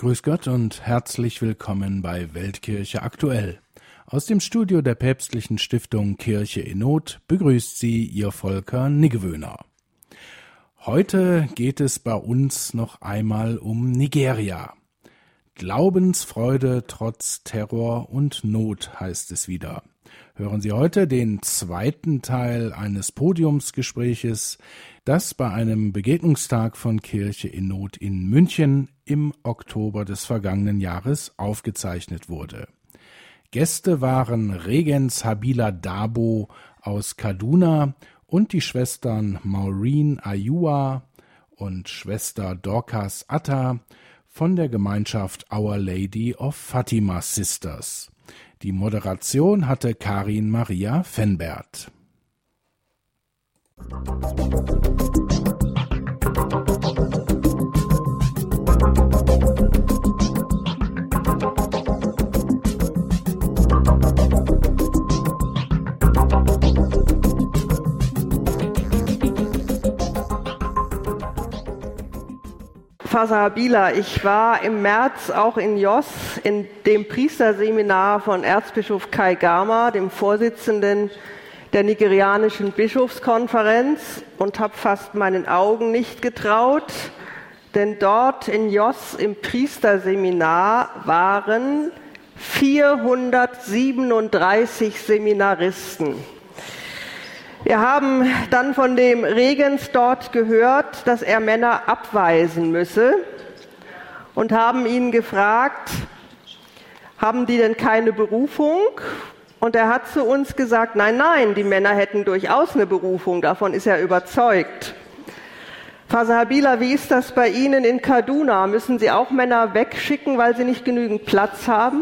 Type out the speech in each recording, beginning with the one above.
Grüß Gott und herzlich willkommen bei Weltkirche aktuell. Aus dem Studio der päpstlichen Stiftung Kirche in Not begrüßt Sie Ihr Volker Niggewöhner. Heute geht es bei uns noch einmal um Nigeria. Glaubensfreude trotz Terror und Not heißt es wieder. Hören Sie heute den zweiten Teil eines Podiumsgespräches, das bei einem Begegnungstag von Kirche in Not in München im Oktober des vergangenen Jahres aufgezeichnet wurde. Gäste waren Regens Habila Dabo aus Kaduna und die Schwestern Maureen Ayua und Schwester Dorcas Atta von der Gemeinschaft Our Lady of Fatima Sisters. Die Moderation hatte Karin Maria Fenbert. Faser Habila, ich war im März auch in Jos in dem Priesterseminar von Erzbischof Kai Gama, dem Vorsitzenden der nigerianischen Bischofskonferenz, und habe fast meinen Augen nicht getraut, denn dort in Jos im Priesterseminar waren 437 Seminaristen. Wir haben dann von dem Regens dort gehört, dass er Männer abweisen müsse und haben ihn gefragt, haben die denn keine Berufung? Und er hat zu uns gesagt, nein, die Männer hätten durchaus eine Berufung, davon ist er überzeugt. Faser Habila, wie ist das bei Ihnen in Kaduna? Müssen Sie auch Männer wegschicken, weil sie nicht genügend Platz haben?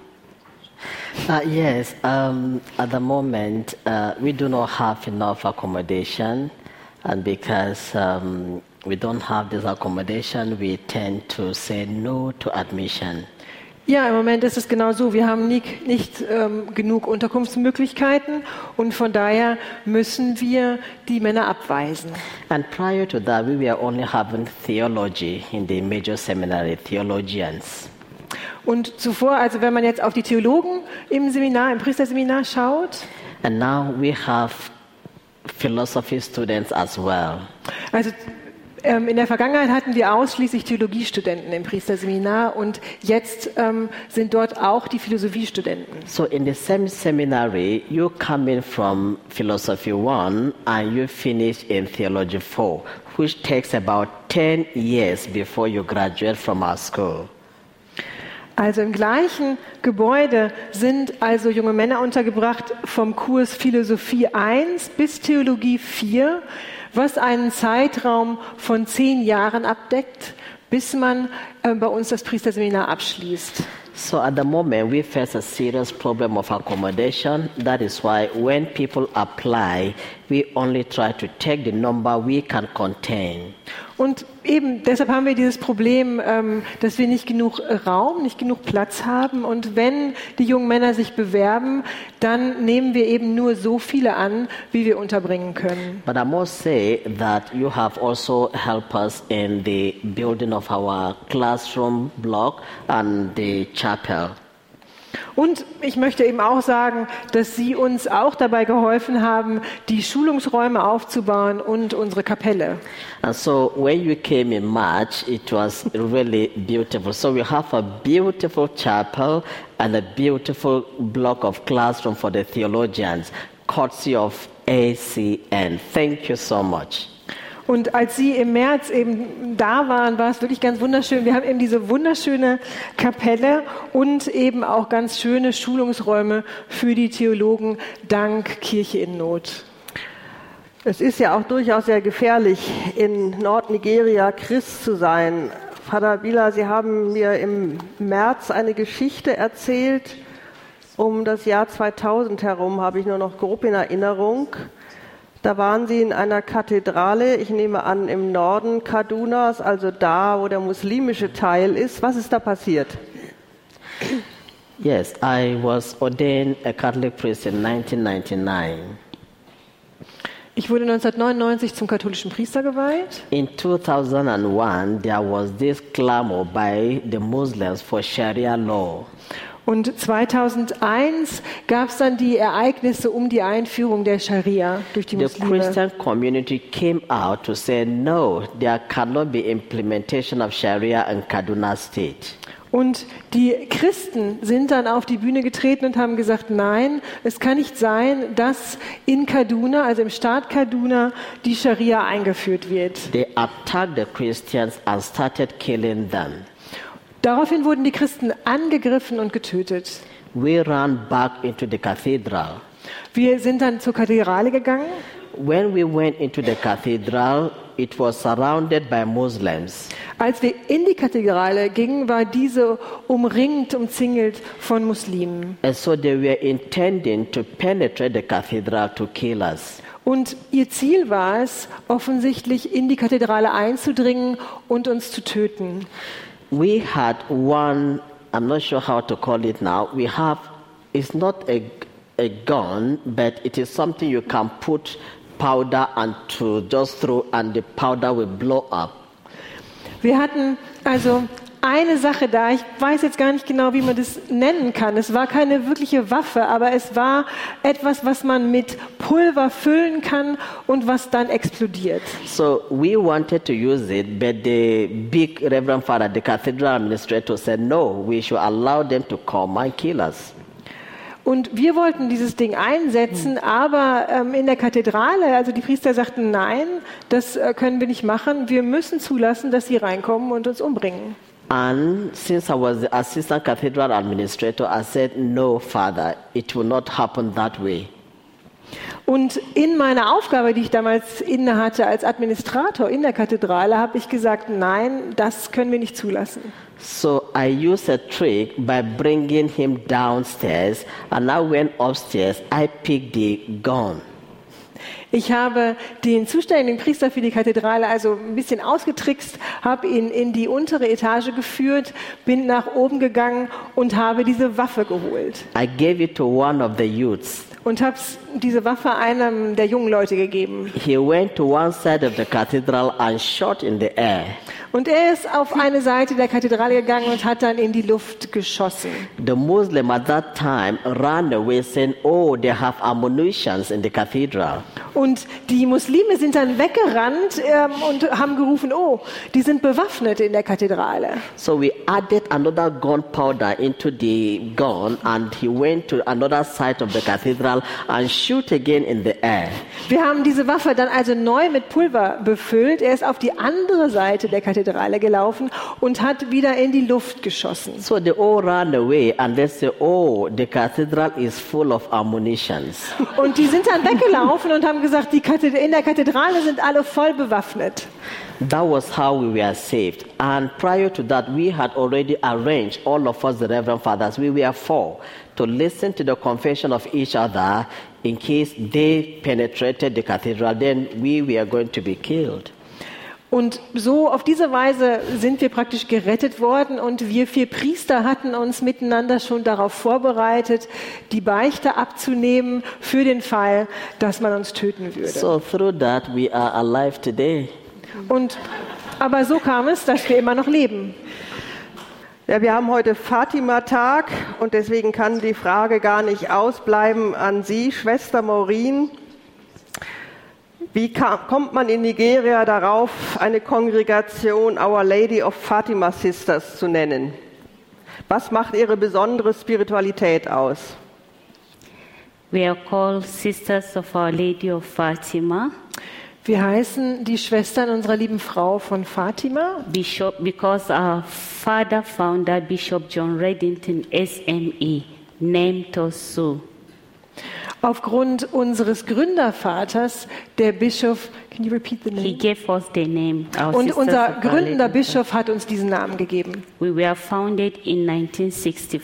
Yes, at the moment we do not have enough accommodation, and because we don't have this accommodation, we tend to say no to admission. Ja, im Moment ist es genau so. Wir haben nicht genug Unterkunftsmöglichkeiten und von daher müssen wir die Männer abweisen. And prior to that, we were only having theology in the major seminary, theologians. Und zuvor, also wenn man jetzt auf die Theologen im Priesterseminar schaut. And now we have philosophy students as well. Also in der Vergangenheit hatten wir ausschließlich Theologiestudenten im Priesterseminar und jetzt sind dort auch die Philosophiestudenten. So in the same seminary, you come in from philosophy 1 and you finish in theology 4, which takes about 10 years before you graduate from our school. Also im gleichen Gebäude sind also junge Männer untergebracht vom Kurs Philosophie 1 bis Theologie 4, was einen Zeitraum von 10 Jahren abdeckt, bis man bei uns das Priesterseminar abschließt. So at the moment we face a serious problem of accommodation. That is why when people apply, we only try to take the number we can contain. Und eben deshalb haben wir dieses Problem, dass wir nicht genug Raum, nicht genug Platz haben. Und wenn die jungen Männer sich bewerben, dann nehmen wir eben nur so viele an, wie wir unterbringen können. But I must say that you have also helped us in the building of our classroom block and the chapel. Und ich möchte eben auch sagen, dass Sie uns auch dabei geholfen haben, die Schulungsräume aufzubauen und unsere Kapelle. And so when you came in March, it was really beautiful. So we have a beautiful chapel and a beautiful block of classroom for the theologians, courtesy of ACN. Thank you so much. Und als Sie im März eben da waren, war es wirklich ganz wunderschön. Wir haben eben diese wunderschöne Kapelle und eben auch ganz schöne Schulungsräume für die Theologen dank Kirche in Not. Es ist ja auch durchaus sehr gefährlich, in Nordnigeria Christ zu sein. Faser Habila, Sie haben mir im März eine Geschichte erzählt. Um das Jahr 2000 herum habe ich nur noch grob in Erinnerung. Da waren Sie in einer Kathedrale, ich nehme an im Norden Kadunas, also da, wo der muslimische Teil ist. Was ist da passiert? Yes, I was ordained a Catholic priest in 1999. Ich wurde 1999 zum katholischen Priester geweiht. In 2001, there was this clamor by the Muslims for Sharia law. Und 2001 gab es dann die Ereignisse um die Einführung der Scharia durch die The Muslime. Christian community came out to say, no, there cannot be implementation of Sharia in Kaduna State. Und die Christen sind dann auf die Bühne getreten und haben gesagt, nein, es kann nicht sein, dass in Kaduna, also im Staat Kaduna, die Scharia eingeführt wird. They attacked the Christians and started killing them. Daraufhin wurden die Christen angegriffen und getötet. We ran back into the cathedral. Wir sind dann zur Kathedrale gegangen. When we went into the cathedral, it was surrounded by Muslims. Als wir in die Kathedrale gingen, war diese umzingelt von Muslimen. And so they were intending to penetrate the cathedral to kill us. Und ihr Ziel war es, offensichtlich in die Kathedrale einzudringen und uns zu töten. We had one, I'm not sure how to call it now, it's not a gun, but it is something you can put powder and to just throw and the powder will blow up. Wir hatten also eine Sache da, ich weiß jetzt gar nicht genau, wie man das nennen kann. Es war keine wirkliche Waffe, aber es war etwas, was man mit Pulver füllen kann und was dann explodiert. So we wanted to use it, but the big Reverend Father, the cathedral administrator said, no, we should allow them to come and kill us. Und wir wollten dieses Ding einsetzen, aber in der Kathedrale, also die Priester sagten, nein, das können wir nicht machen. Wir müssen zulassen, dass sie reinkommen und uns umbringen. And since I was the assistant cathedral administrator, I said, no, Father, it will not happen that way. Und in meiner Aufgabe, die ich damals innehatte als Administrator in der Kathedrale, habe ich gesagt, nein, das können wir nicht zulassen. So I used a trick by bringing him downstairs, and I went upstairs, I picked the gun. Ich habe den zuständigen Priester für die Kathedrale also ein bisschen ausgetrickst, habe ihn in die untere Etage geführt, bin nach oben gegangen und habe diese Waffe geholt. I gave it to one of the youths. Und habe diese Waffe einem der jungen Leute gegeben. He went to one side of the cathedral and shot in the air. Und er ist auf eine Seite der Kathedrale gegangen und hat dann in die Luft geschossen. The Muslim at that time ran away saying, oh, they have ammunitions in the cathedral. Und die Muslime sind dann weggerannt und haben gerufen, oh, die sind bewaffnet in der Kathedrale. So we added another gunpowder into the gun and he went to another side of the cathedral and shoot again in the air. Wir haben diese Waffe dann also neu mit Pulver befüllt. Er ist auf die andere Seite der Kathedrale gelaufen und hat wieder in die Luft geschossen. So they all ran away and they said, oh, the cathedral is full of ammunitions. Und die sind dann weggelaufen und haben gesagt, in der Kathedrale sind alle voll bewaffnet. That was how we were saved. And prior to that, we had already arranged, all of us, the Reverend Fathers, we were 4, to listen to the confession of each other in case they penetrated the cathedral, then we were going to be killed. Und so auf diese Weise sind wir praktisch gerettet worden und wir 4 Priester hatten uns miteinander schon darauf vorbereitet, die Beichte abzunehmen für den Fall, dass man uns töten würde. So through that we are alive today. Aber so kam es, dass wir immer noch leben. Ja, wir haben heute Fatima-Tag und deswegen kann die Frage gar nicht ausbleiben an Sie, Schwester Maureen. Wie kommt man in Nigeria darauf, eine Kongregation Our Lady of Fatima Sisters zu nennen? Was macht Ihre besondere Spiritualität aus? We are called Sisters of Our Lady of Fatima. Wir heißen die Schwestern unserer lieben Frau von Fatima. Because our father founder, Bishop John Reddington, SME, named us so. Aufgrund unseres Gründervaters, der Bischof, can you repeat the name? He gave us the name. Und unser gründender Bischof hat uns diesen Namen gegeben. We were founded in 1965.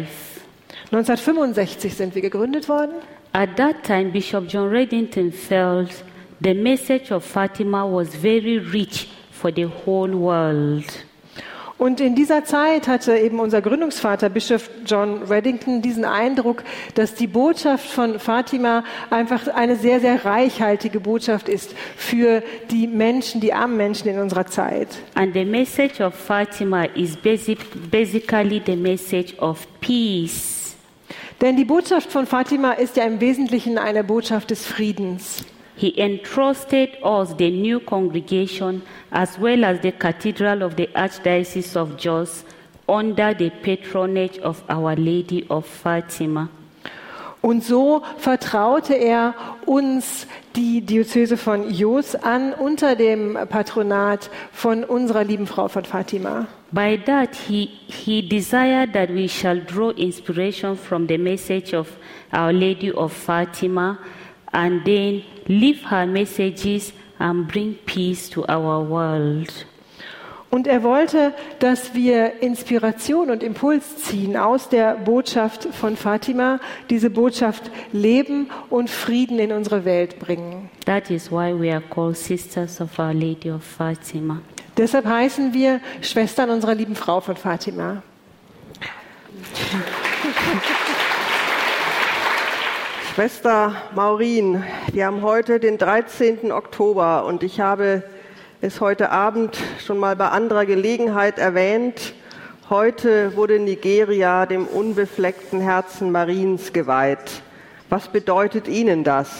1965 sind wir gegründet worden. At that time, Bishop John Reddington felt the message of Fatima was very rich for the whole world. Und in dieser Zeit hatte eben unser Gründungsvater, Bischof John Reddington, diesen Eindruck, dass die Botschaft von Fatima einfach eine sehr, sehr reichhaltige Botschaft ist für die Menschen, die armen Menschen in unserer Zeit. And the message of Fatima is basically the message of peace. Denn die Botschaft von Fatima ist ja im Wesentlichen eine Botschaft des Friedens. He entrusted us, the new congregation, as well as the Cathedral of the Archdiocese of Jos, under the patronage of Our Lady of Fatima. Und so vertraute er uns die Diözese von Jos an unter dem Patronat von unserer lieben Frau von Fatima. By that, he desired that we shall draw inspiration from the message of Our Lady of Fatima and then live her messages and bring peace to our world. Und er wollte, dass wir Inspiration und Impuls ziehen aus der Botschaft von Fatima, diese Botschaft leben und Frieden in unsere Welt bringen. That is why we are called Sisters of Our Lady of Fatima. Deshalb heißen wir Schwestern unserer lieben Frau von Fatima. Schwester Maureen, wir haben heute den 13. Oktober und ich habe es heute Abend schon mal bei anderer Gelegenheit erwähnt. Heute wurde Nigeria dem unbefleckten Herzen Mariens geweiht. Was bedeutet Ihnen das?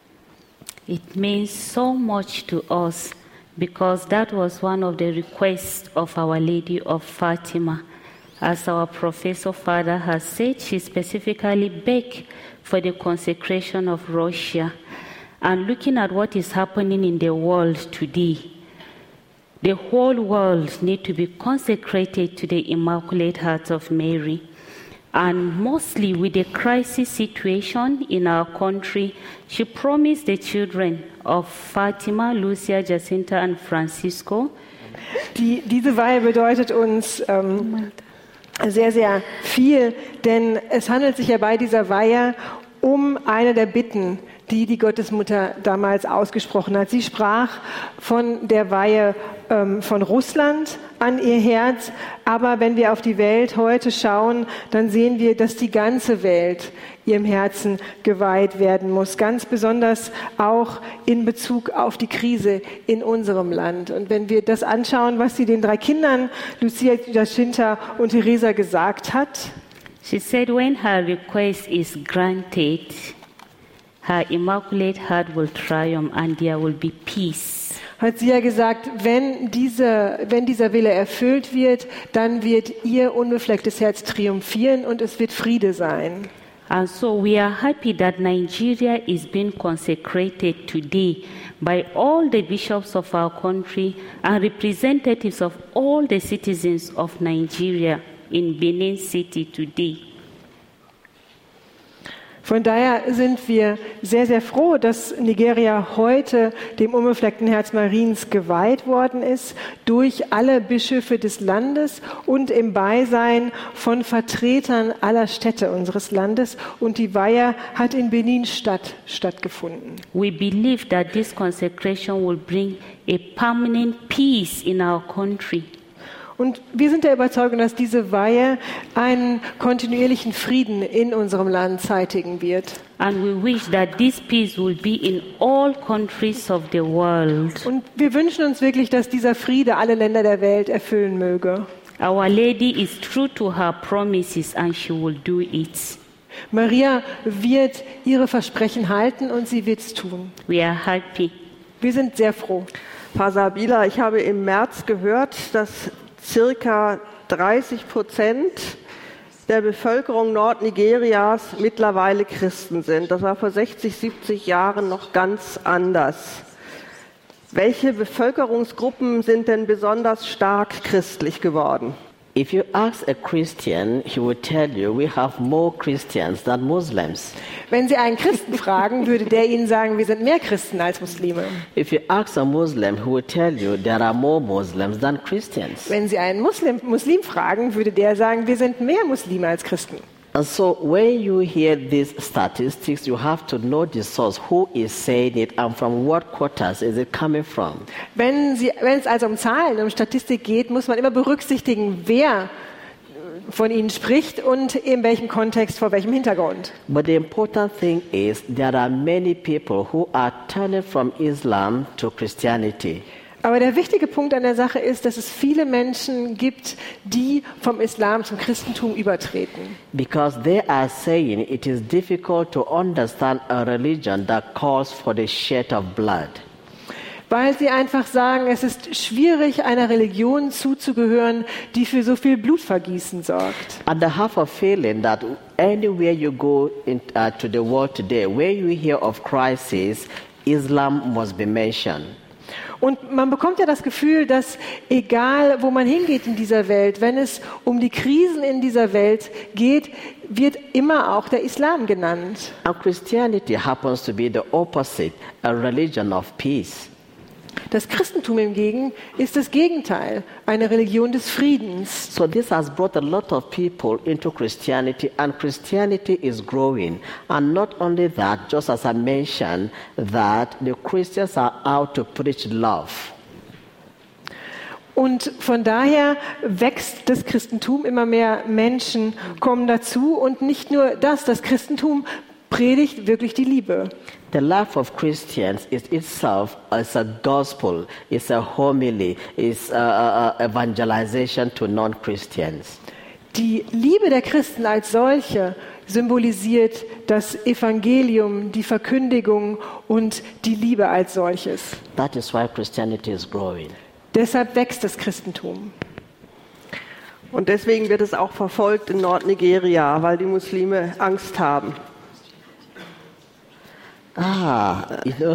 It means so much to us because that was one of the requests of Our Lady of Fatima. As our Professor Father has said, she specifically begged for the consecration of Russia. And looking at what is happening in the world today, the whole world needs to be consecrated to the Immaculate Heart of Mary. And mostly with the crisis situation in our country, she promised the children of Fatima, Lucia, Jacinta and Francisco. Diese Weihe bedeutet uns sehr, sehr viel, denn es handelt sich ja bei dieser Weihe um eine der Bitten, die die Gottesmutter damals ausgesprochen hat. Sie sprach von der Weihe von Russland an ihr Herz, aber wenn wir auf die Welt heute schauen, dann sehen wir, dass die ganze Welt ihrem Herzen geweiht werden muss, ganz besonders auch in Bezug auf die Krise in unserem Land. Und wenn wir das anschauen, was sie den 3 Kindern, Lucia, Jacinta und Teresa, gesagt hat, She said when her request is granted, her Immaculate Heart will triumph and there will be peace. Hat sie ja gesagt, wenn dieser Wille erfüllt wird, dann wird ihr unbeflecktes Herz triumphieren und es wird Friede sein. And so we are happy that Nigeria is being consecrated today by all the bishops of our country and representatives of all the citizens of Nigeria in Benin City today. Von daher sind wir sehr, sehr froh, dass Nigeria heute dem unbefleckten Herz Mariens geweiht worden ist, durch alle Bischöfe des Landes und im Beisein von Vertretern aller Städte unseres Landes. Und die Weihe hat in Benin stattgefunden. We believe that this consecration will bring a permanent peace in our country. Und wir sind der Überzeugung, dass diese Weihe einen kontinuierlichen Frieden in unserem Land zeitigen wird. And we wish that this peace will be in all countries of the world. Und wir wünschen uns wirklich, dass dieser Friede alle Länder der Welt erfüllen möge. Our Lady is true to her promises and she will do it. Maria wird ihre Versprechen halten und sie wird es tun. We are happy. Wir sind sehr froh. Frau Sabila, ich habe im März gehört, dass circa 30% der Bevölkerung Nordnigerias mittlerweile Christen sind. Das war vor 60, 70 Jahren noch ganz anders. Welche Bevölkerungsgruppen sind denn besonders stark christlich geworden? If you ask a Christian, he will tell you we have more Christians than Muslims. Wenn Sie einen Christen fragen, würde der Ihnen sagen, wir sind mehr Christen als Muslime. If you ask a Muslim, he will tell you there are more Muslims than Christians. Wenn Sie einen Muslim fragen, würde der sagen, wir sind mehr Muslime als Christen. And so when you hear these statistics, you have to know the source, who is saying it and from what quarters is it coming from. Wenn es also um Zahlen, um Statistik geht, muss man immer berücksichtigen, wer von ihnen spricht und in welchem Kontext, vor welchem Hintergrund. But the important thing is there are many people who are turning from Islam to Christianity. Aber der wichtige Punkt an der Sache ist, dass es viele Menschen gibt, die vom Islam zum Christentum übertreten. Because they are saying it is difficult to understand a religion that calls for the shed of blood. Weil sie einfach sagen, es ist schwierig, einer Religion zuzugehören, die für so viel Blutvergießen sorgt. And I have a feeling that anywhere you go to the world today, where you hear of crisis, Islam must be mentioned. Und man bekommt ja das Gefühl, dass egal, wo man hingeht in dieser Welt, wenn es um die Krisen in dieser Welt geht, wird immer auch der Islam genannt. And Christianity happens to be the opposite, a religion of peace. Das Christentum hingegen ist das Gegenteil, eine Religion des Friedens. So this has brought a lot of people into Christianity, and Christianity is growing. And not only that, just as I mentioned, that the Christians are out to preach love. Und von daher wächst das Christentum, immer mehr Menschen kommen dazu und nicht nur das Christentum predigt wirklich die Liebe. The life of Christians is itself as a gospel, it's a homily, it's evangelization to non-Christians. Die Liebe der Christen als solche symbolisiert das Evangelium, die Verkündigung und die Liebe als solches. That is why Christianity is growing. Deshalb wächst das Christentum. Und deswegen wird es auch verfolgt in Nordnigeria, weil die Muslime Angst haben. You know,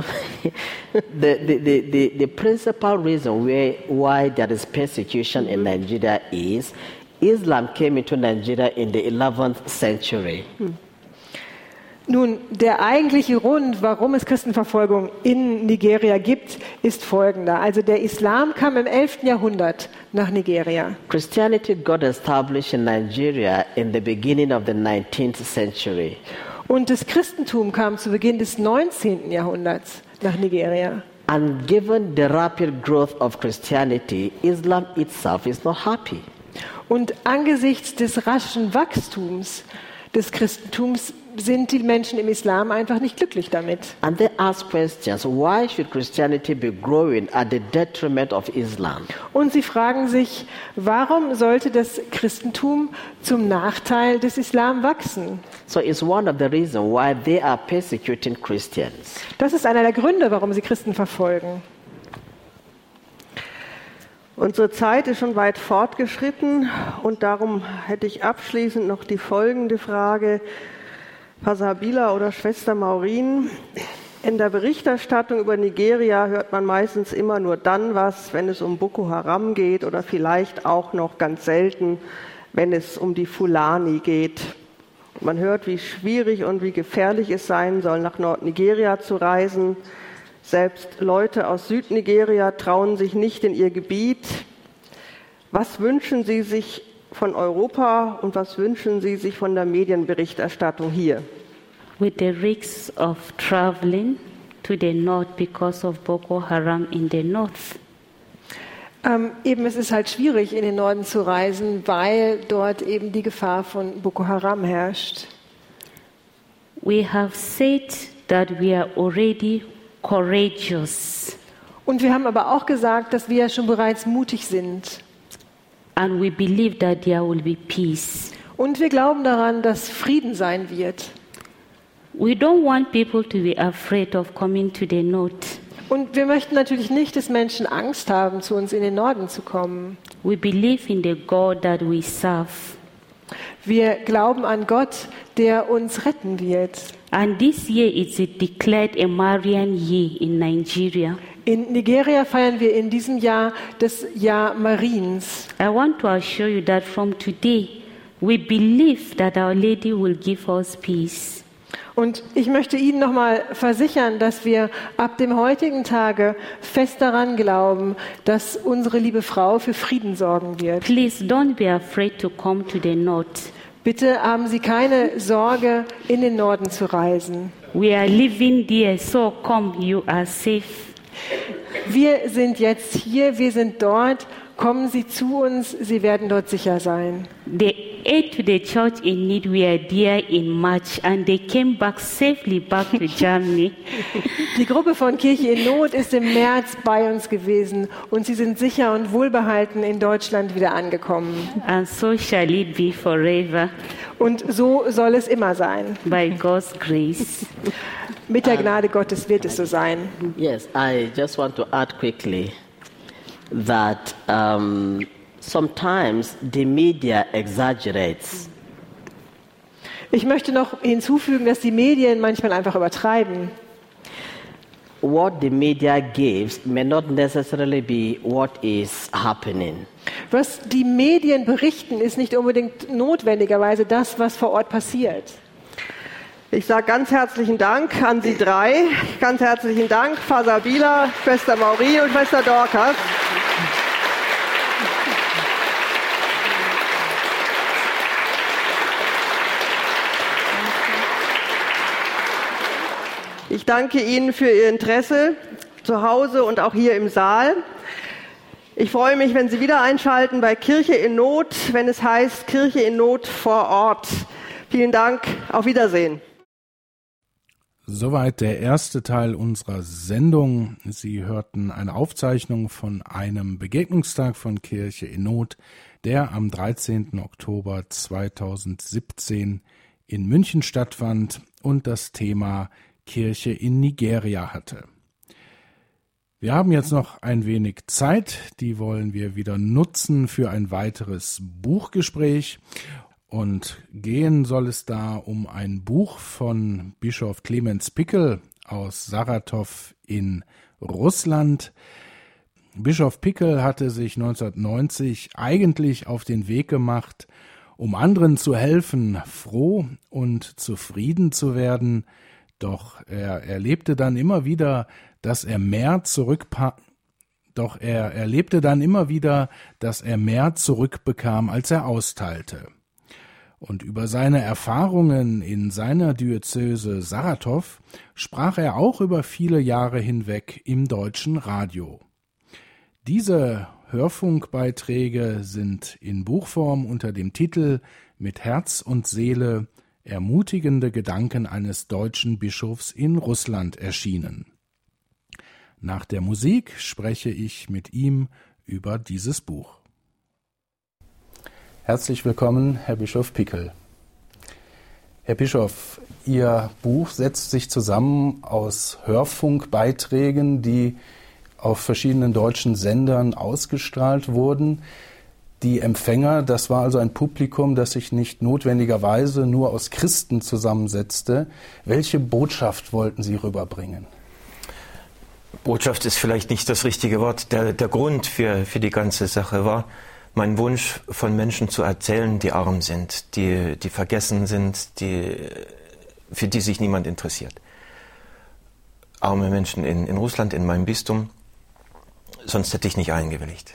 the principal reason why there is persecution in Nigeria is Islam came into Nigeria in the 11th century. Nun, der eigentliche Grund, warum es Christenverfolgung in Nigeria gibt, ist folgender. Also der Islam kam im 11. Jahrhundert nach Nigeria. Christianity got established in Nigeria in the beginning of the 19th century. Und das Christentum kam zu Beginn des 19. Jahrhunderts nach Nigeria. And given the rapid growth of Christianity, Islam itself is not happy. Und angesichts des raschen Wachstums des Christentums sind die Menschen im Islam einfach nicht glücklich damit. And they ask questions, why should Christianity be growing at the detriment of Islam? Und sie fragen sich, warum sollte das Christentum zum Nachteil des Islam wachsen? So it's one of the reasons why they are persecuting Christians. Das ist einer der Gründe, warum sie Christen verfolgen. Unsere Zeit ist schon weit fortgeschritten und darum hätte ich abschließend noch die folgende Frage. Pastor Habila oder Schwester Maureen, in der Berichterstattung über Nigeria hört man meistens immer nur dann was, wenn es um Boko Haram geht oder vielleicht auch noch ganz selten, wenn es um die Fulani geht. Man hört, wie schwierig und wie gefährlich es sein soll, nach Nordnigeria zu reisen. Selbst Leute aus Südnigeria trauen sich nicht in ihr Gebiet. Was wünschen Sie sich von Europa und was wünschen Sie sich von der Medienberichterstattung hier? With the risks of traveling to the north because of Boko Haram in the north. Eben, es ist halt schwierig, in den Norden zu reisen, weil dort eben die Gefahr von Boko Haram herrscht. We have said that we are already courageous. Und wir haben aber auch gesagt, dass wir schon bereits mutig sind. And we believe that there will be peace. Und wir glauben daran, dass Frieden sein wird. We don't want people to be afraid of coming to the north. Und wir möchten natürlich nicht, dass Menschen Angst haben, zu uns in den Norden zu kommen. We believe in the God that we serve. Wir glauben an Gott, der uns retten wird. And this year is declared a Marian year in Nigeria. In Nigeria feiern wir in diesem Jahr das Jahr Mariens. I want to assure you that from today, we believe that Our Lady will give us peace. Und ich möchte Ihnen nochmal versichern, dass wir ab dem heutigen Tage fest daran glauben, dass unsere liebe Frau für Frieden sorgen wird. Please don't be afraid to come to the north. Bitte haben Sie keine Sorge, in den Norden zu reisen. We are living there, so come, you are safe. Wir sind jetzt hier, wir sind dort. Kommen Sie zu uns, Sie werden dort sicher sein. The aid to the church in need were there in March, and they came back safely back to Germany. Die Gruppe von Kirche in Not ist im März bei uns gewesen und sie sind sicher und wohlbehalten in Deutschland wieder angekommen. And so shall it be forever. Und so soll es immer sein. By God's grace. Mit der Gnade Gottes wird es so sein. Yes, I just want to add quickly that sometimes the media exaggerates. Ich möchte noch hinzufügen, dass die Medien manchmal einfach übertreiben. What the media gives may not necessarily be what is happening. Was die Medien berichten, ist nicht unbedingt notwendigerweise das, was vor Ort passiert. Ich sage ganz herzlichen Dank an Sie drei. Ganz herzlichen Dank, Pfarrer Bieler, Schwester Maurie und Schwester Dorcas. Ich danke Ihnen für Ihr Interesse zu Hause und auch hier im Saal. Ich freue mich, wenn Sie wieder einschalten bei Kirche in Not, wenn es heißt Kirche in Not vor Ort. Vielen Dank, auf Wiedersehen. Soweit der erste Teil unserer Sendung. Sie hörten eine Aufzeichnung von einem Begegnungstag von Kirche in Not, der am 13. Oktober 2017 in München stattfand und das Thema Kirche in Nigeria hatte. Wir haben jetzt noch ein wenig Zeit, die wollen wir wieder nutzen für ein weiteres Buchgespräch. Und gehen soll es da um ein Buch von Bischof Clemens Pickel aus Saratow in Russland. Bischof Pickel hatte sich 1990 eigentlich auf den Weg gemacht, um anderen zu helfen, froh und zufrieden zu werden. Doch er erlebte dann immer wieder, dass er mehr zurückbekam, als er austeilte. Und über seine Erfahrungen in seiner Diözese Saratow sprach er auch über viele Jahre hinweg im deutschen Radio. Diese Hörfunkbeiträge sind in Buchform unter dem Titel »Mit Herz und Seele – Ermutigende Gedanken eines deutschen Bischofs in Russland« erschienen. Nach der Musik spreche ich mit ihm über dieses Buch. Herzlich willkommen, Herr Bischof Pickel. Herr Bischof, Ihr Buch setzt sich zusammen aus Hörfunkbeiträgen, die auf verschiedenen deutschen Sendern ausgestrahlt wurden. Die Empfänger, das war also ein Publikum, das sich nicht notwendigerweise nur aus Christen zusammensetzte. Welche Botschaft wollten Sie rüberbringen? Botschaft ist vielleicht nicht das richtige Wort. Der Grund für die ganze Sache war mein Wunsch, von Menschen zu erzählen, die arm sind, die vergessen sind, für die sich niemand interessiert. Arme Menschen in Russland, in meinem Bistum, sonst hätte ich nicht eingewilligt.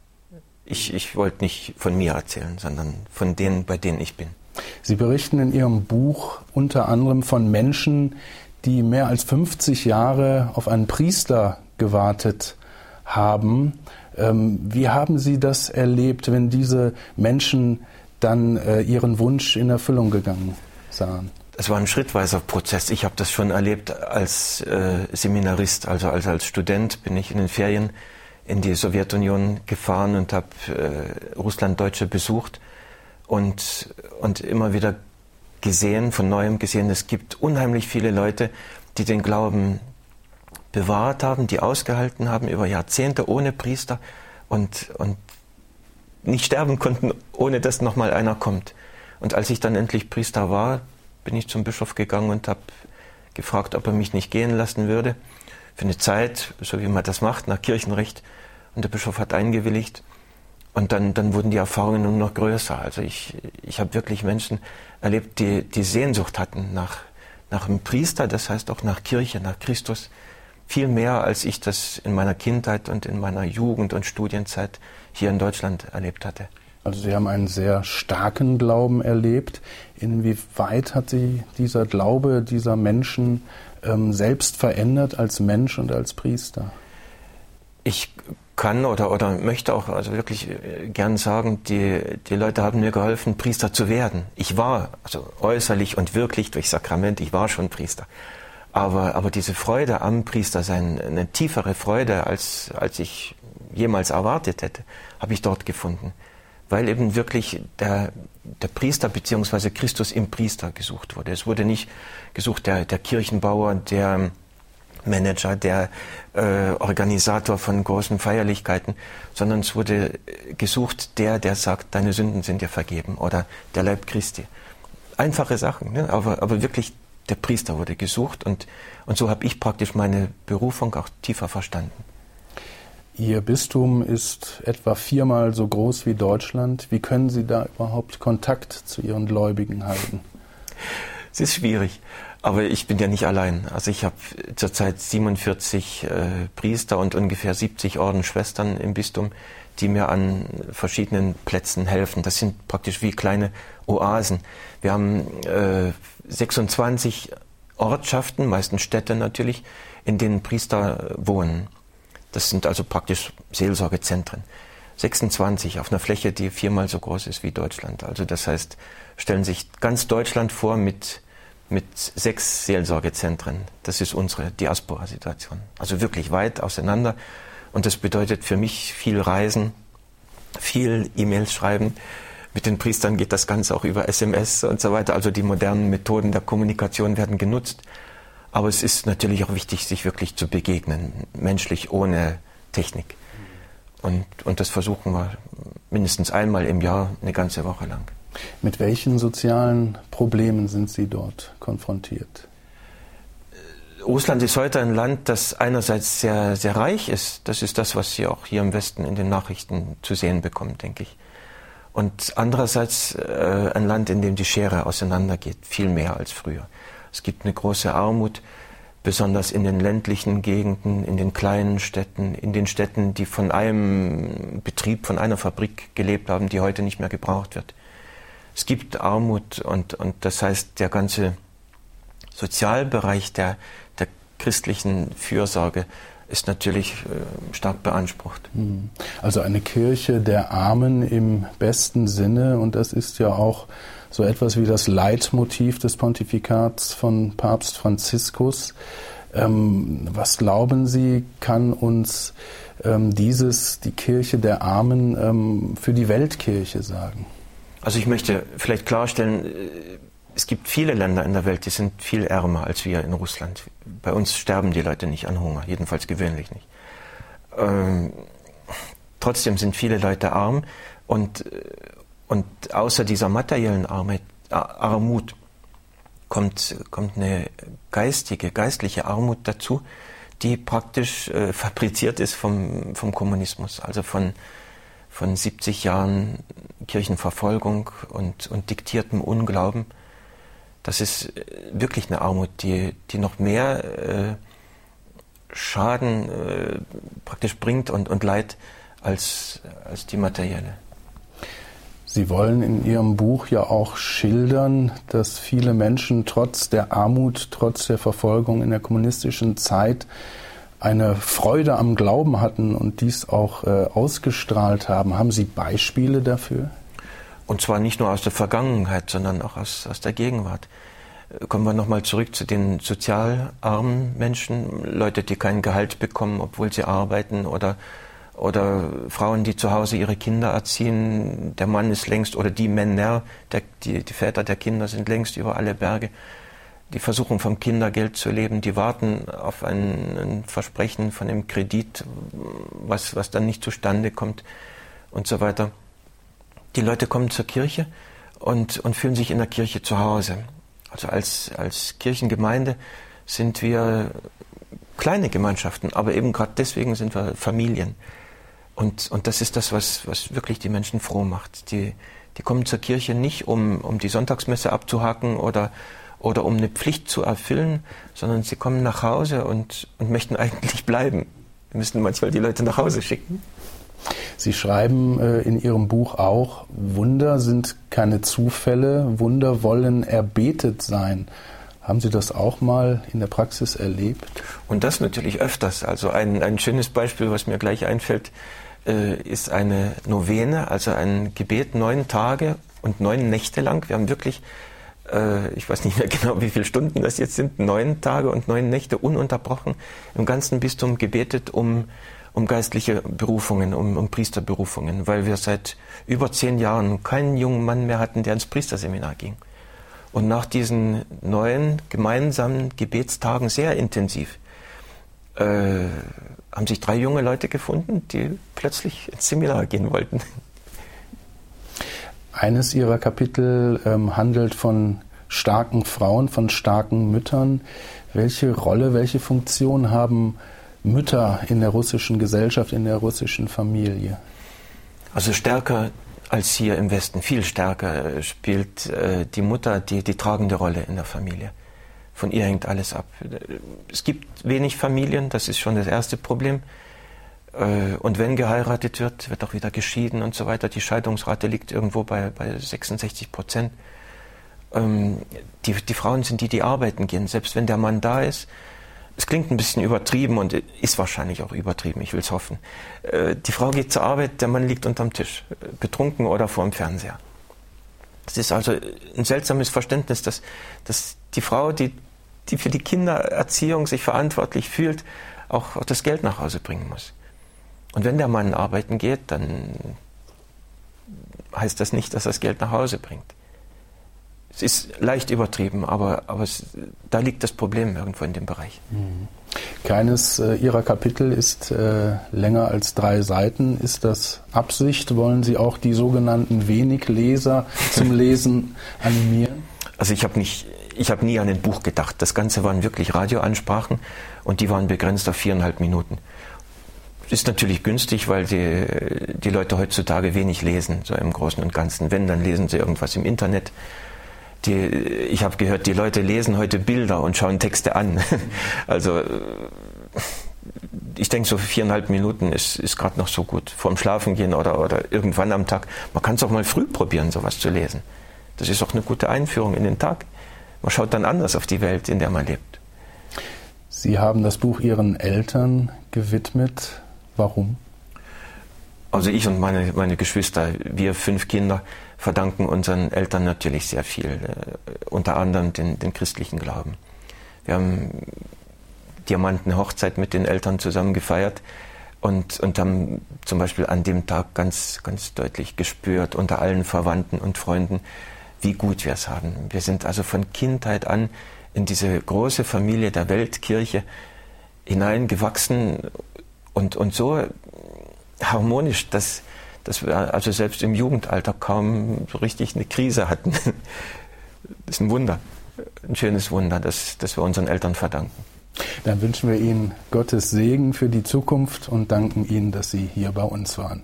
Ich wollte nicht von mir erzählen, sondern von denen, bei denen ich bin. Sie berichten in Ihrem Buch unter anderem von Menschen, die mehr als 50 Jahre auf einen Priester gewartet haben. Wie haben Sie das erlebt, wenn diese Menschen dann ihren Wunsch in Erfüllung gegangen sahen? Es war ein schrittweiser Prozess. Ich habe das schon erlebt als Seminarist, also als Student bin ich in den Ferien in die Sowjetunion gefahren und habe Russlanddeutsche besucht und immer wieder von neuem gesehen, es gibt unheimlich viele Leute, die den Glauben bewahrt haben, die ausgehalten haben über Jahrzehnte ohne Priester und nicht sterben konnten, ohne dass nochmal einer kommt. Und als ich dann endlich Priester war, bin ich zum Bischof gegangen und habe gefragt, ob er mich nicht gehen lassen würde, für eine Zeit, so wie man das macht, nach Kirchenrecht. Und der Bischof hat eingewilligt. Und dann wurden die Erfahrungen nur noch größer. Also ich habe wirklich Menschen erlebt, die Sehnsucht hatten nach einem Priester, das heißt auch nach Kirche, nach Christus. Viel mehr, als ich das in meiner Kindheit und in meiner Jugend- und Studienzeit hier in Deutschland erlebt hatte. Also Sie haben einen sehr starken Glauben erlebt. Inwieweit hat Sie dieser Glaube dieser Menschen selbst verändert als Mensch und als Priester? Ich kann oder möchte auch also wirklich gern sagen, die Leute haben mir geholfen, Priester zu werden. Ich war, also äußerlich und wirklich durch Sakrament, ich war schon Priester. Aber diese Freude am Priestersein, eine tiefere Freude, als ich jemals erwartet hätte, habe ich dort gefunden. Weil eben wirklich der Priester bzw. Christus im Priester gesucht wurde. Es wurde nicht gesucht der Kirchenbauer, der Manager, der Organisator von großen Feierlichkeiten, sondern es wurde gesucht der sagt, deine Sünden sind dir vergeben, oder der Leib Christi. Einfache Sachen, ne? aber wirklich der Priester wurde gesucht, und so habe ich praktisch meine Berufung auch tiefer verstanden. Ihr Bistum ist etwa 4-mal so groß wie Deutschland. Wie können Sie da überhaupt Kontakt zu Ihren Gläubigen halten? Es ist schwierig, aber ich bin ja nicht allein. Also ich habe zurzeit 47 Priester und ungefähr 70 Ordensschwestern im Bistum, die mir an verschiedenen Plätzen helfen. Das sind praktisch wie kleine Oasen. Wir haben 26 Ortschaften, meistens Städte natürlich, in denen Priester wohnen. Das sind also praktisch Seelsorgezentren. 26 auf einer Fläche, die 4-mal so groß ist wie Deutschland. Also das heißt, stellen sich ganz Deutschland vor mit 6 Seelsorgezentren. Das ist unsere Diaspora-Situation. Also wirklich weit auseinander. Und das bedeutet für mich viel Reisen, viel E-Mails schreiben. Mit den Priestern geht das Ganze auch über SMS und so weiter. Also die modernen Methoden der Kommunikation werden genutzt. Aber es ist natürlich auch wichtig, sich wirklich zu begegnen, menschlich ohne Technik. Und das versuchen wir mindestens einmal im Jahr, eine ganze Woche lang. Mit welchen sozialen Problemen sind Sie dort konfrontiert? Russland ist heute ein Land, das einerseits sehr, sehr reich ist. Das ist das, was Sie auch hier im Westen in den Nachrichten zu sehen bekommen, denke ich. Und andererseits ein Land, in dem die Schere auseinandergeht, viel mehr als früher. Es gibt eine große Armut, besonders in den ländlichen Gegenden, in den kleinen Städten, in den Städten, die von einem Betrieb, von einer Fabrik gelebt haben, die heute nicht mehr gebraucht wird. Es gibt Armut, und das heißt, der ganze Sozialbereich der christlichen Fürsorge ist natürlich stark beansprucht. Also eine Kirche der Armen im besten Sinne, und das ist ja auch so etwas wie das Leitmotiv des Pontifikats von Papst Franziskus. Was glauben Sie, kann uns die Kirche der Armen für die Weltkirche sagen? Also ich möchte vielleicht klarstellen, es gibt viele Länder in der Welt, die sind viel ärmer als wir in Russland. Bei uns sterben die Leute nicht an Hunger, jedenfalls gewöhnlich nicht. Trotzdem sind viele Leute arm, und außer dieser materiellen Armut kommt eine geistliche Armut dazu, die praktisch fabriziert ist vom Kommunismus, also von 70 Jahren Kirchenverfolgung und diktiertem Unglauben. Das ist wirklich eine Armut, die noch mehr Schaden praktisch bringt und Leid als die materielle. Sie wollen in Ihrem Buch ja auch schildern, dass viele Menschen trotz der Armut, trotz der Verfolgung in der kommunistischen Zeit eine Freude am Glauben hatten und dies auch ausgestrahlt haben. Haben Sie Beispiele dafür? Und zwar nicht nur aus der Vergangenheit, sondern auch aus der Gegenwart. Kommen wir nochmal zurück zu den sozial armen Menschen, Leute, die kein Gehalt bekommen, obwohl sie arbeiten, oder Frauen, die zu Hause ihre Kinder erziehen. Der Mann ist längst, oder die Männer, die Väter der Kinder sind längst über alle Berge. Die versuchen vom Kindergeld zu leben, die warten auf ein Versprechen von einem Kredit, was dann nicht zustande kommt und so weiter. Die Leute kommen zur Kirche und fühlen sich in der Kirche zu Hause. Also als Kirchengemeinde sind wir kleine Gemeinschaften, aber eben gerade deswegen sind wir Familien. Und das ist das, was wirklich die Menschen froh macht. Die kommen zur Kirche nicht, um die Sonntagsmesse abzuhaken oder um eine Pflicht zu erfüllen, sondern sie kommen nach Hause und möchten eigentlich bleiben. Wir müssen manchmal die Leute nach Hause schicken. Sie schreiben in Ihrem Buch auch, Wunder sind keine Zufälle, Wunder wollen erbetet sein. Haben Sie das auch mal in der Praxis erlebt? Und das natürlich öfters. Also ein schönes Beispiel, was mir gleich einfällt, ist eine Novene, also ein Gebet 9 Tage und 9 Nächte lang. Wir haben wirklich, ich weiß nicht mehr genau, wie viele Stunden das jetzt sind, 9 Tage und 9 Nächte ununterbrochen im ganzen Bistum gebetet um geistliche Berufungen, um Priesterberufungen, weil wir seit über 10 Jahren keinen jungen Mann mehr hatten, der ins Priesterseminar ging. Und nach diesen 9 gemeinsamen Gebetstagen, sehr intensiv, haben sich 3 junge Leute gefunden, die plötzlich ins Seminar gehen wollten. Eines Ihrer Kapitel handelt von starken Frauen, von starken Müttern. Welche Rolle, welche Funktion haben Mütter in der russischen Gesellschaft, in der russischen Familie? Also stärker als hier im Westen, viel stärker spielt die Mutter die tragende Rolle in der Familie. Von ihr hängt alles ab. Es gibt wenig Familien, das ist schon das erste Problem. Und wenn geheiratet wird, wird auch wieder geschieden und so weiter. Die Scheidungsrate liegt irgendwo bei 66%. Die Frauen sind die arbeiten gehen, selbst wenn der Mann da ist. Es klingt ein bisschen übertrieben und ist wahrscheinlich auch übertrieben, ich will es hoffen. Die Frau geht zur Arbeit, der Mann liegt unterm Tisch, betrunken oder vor dem Fernseher. Es ist also ein seltsames Verständnis, dass die Frau, die für die Kindererziehung sich verantwortlich fühlt, auch das Geld nach Hause bringen muss. Und wenn der Mann arbeiten geht, dann heißt das nicht, dass er das Geld nach Hause bringt. Es ist leicht übertrieben, aber da liegt das Problem irgendwo in dem Bereich. Keines Ihrer Kapitel ist länger als 3 Seiten. Ist das Absicht? Wollen Sie auch die sogenannten Wenigleser zum Lesen animieren? Also ich habe nie an ein Buch gedacht. Das Ganze waren wirklich Radioansprachen und die waren begrenzt auf 4,5 Minuten. Ist natürlich günstig, weil die Leute heutzutage wenig lesen, so im Großen und Ganzen. Wenn, dann lesen sie irgendwas im Internet. Ich habe gehört, die Leute lesen heute Bilder und schauen Texte an. Also ich denke, so 4,5 Minuten ist gerade noch so gut. Vorm Schlafengehen oder irgendwann am Tag. Man kann es auch mal früh probieren, sowas zu lesen. Das ist auch eine gute Einführung in den Tag. Man schaut dann anders auf die Welt, in der man lebt. Sie haben das Buch Ihren Eltern gewidmet. Warum? Also ich und meine Geschwister, wir 5 Kinder, verdanken unseren Eltern natürlich sehr viel, unter anderem den christlichen Glauben. Wir haben Diamantenhochzeit mit den Eltern zusammen gefeiert und haben zum Beispiel an dem Tag ganz, ganz deutlich gespürt unter allen Verwandten und Freunden, wie gut wir es haben. Wir sind also von Kindheit an in diese große Familie der Weltkirche hineingewachsen und so harmonisch, dass wir also selbst im Jugendalter kaum so richtig eine Krise hatten. Das ist ein Wunder, ein schönes Wunder, das wir unseren Eltern verdanken. Dann wünschen wir Ihnen Gottes Segen für die Zukunft und danken Ihnen, dass Sie hier bei uns waren.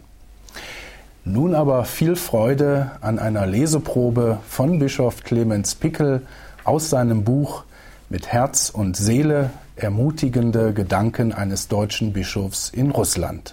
Nun aber viel Freude an einer Leseprobe von Bischof Clemens Pickel aus seinem Buch Mit Herz und Seele, ermutigende Gedanken eines deutschen Bischofs in Russland.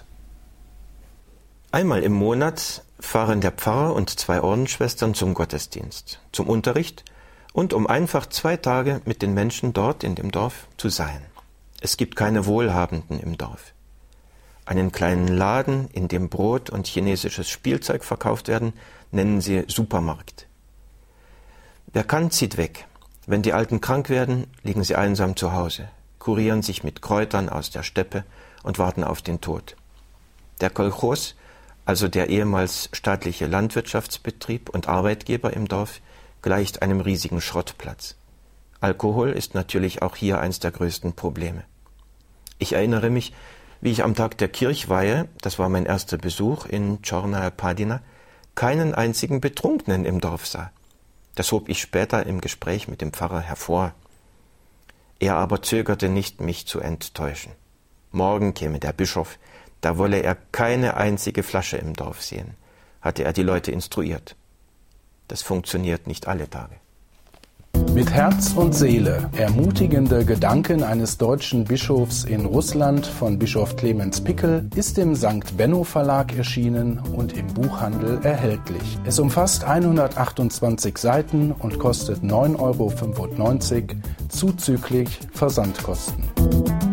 Einmal im Monat fahren der Pfarrer und 2 Ordensschwestern zum Gottesdienst, zum Unterricht und um einfach 2 Tage mit den Menschen dort in dem Dorf zu sein. Es gibt keine Wohlhabenden im Dorf. Einen kleinen Laden, in dem Brot und chinesisches Spielzeug verkauft werden, nennen sie Supermarkt. Wer kann, zieht weg. Wenn die Alten krank werden, liegen sie einsam zu Hause, kurieren sich mit Kräutern aus der Steppe und warten auf den Tod. Der Kolchos, also der ehemals staatliche Landwirtschaftsbetrieb und Arbeitgeber im Dorf, gleicht einem riesigen Schrottplatz. Alkohol ist natürlich auch hier eins der größten Probleme. Ich erinnere mich, wie ich am Tag der Kirchweihe, das war mein erster Besuch in Chornaja Padina, keinen einzigen Betrunkenen im Dorf sah. Das hob ich später im Gespräch mit dem Pfarrer hervor. Er aber zögerte nicht, mich zu enttäuschen. Morgen käme der Bischof, da wolle er keine einzige Flasche im Dorf sehen, hatte er die Leute instruiert. Das funktioniert nicht alle Tage. Mit Herz und Seele. Ermutigende Gedanken eines deutschen Bischofs in Russland von Bischof Clemens Pickel ist im St. Benno Verlag erschienen und im Buchhandel erhältlich. Es umfasst 128 Seiten und kostet 9,95 € zuzüglich Versandkosten.